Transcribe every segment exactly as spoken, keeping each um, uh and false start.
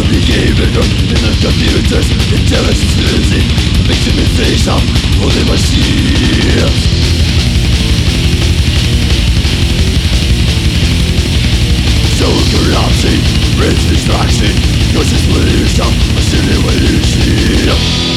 behavior in the computers, intelligence, victimization of the machines. So corruption, brings distraction, cause it's pollution, a simulation.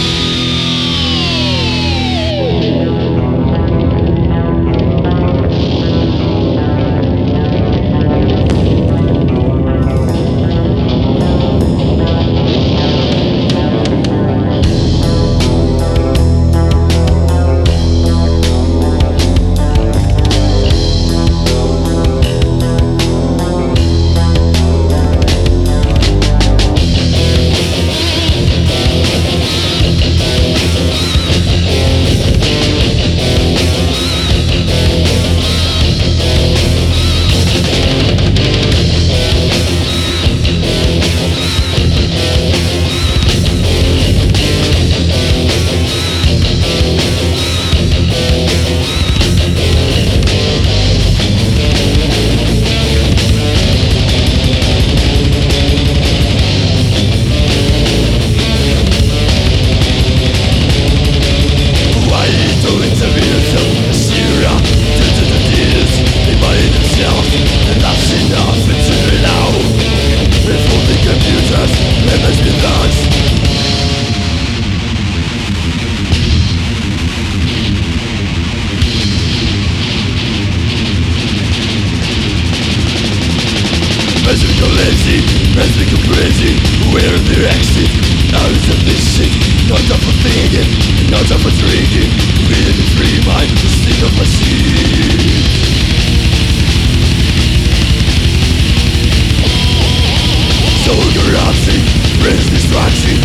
As we go lazy, as we go crazy, we're the exit out of this shit. Not up for thinking, not up for drinking. We're the free mind, the stick of machine. So corruption, brings distraction,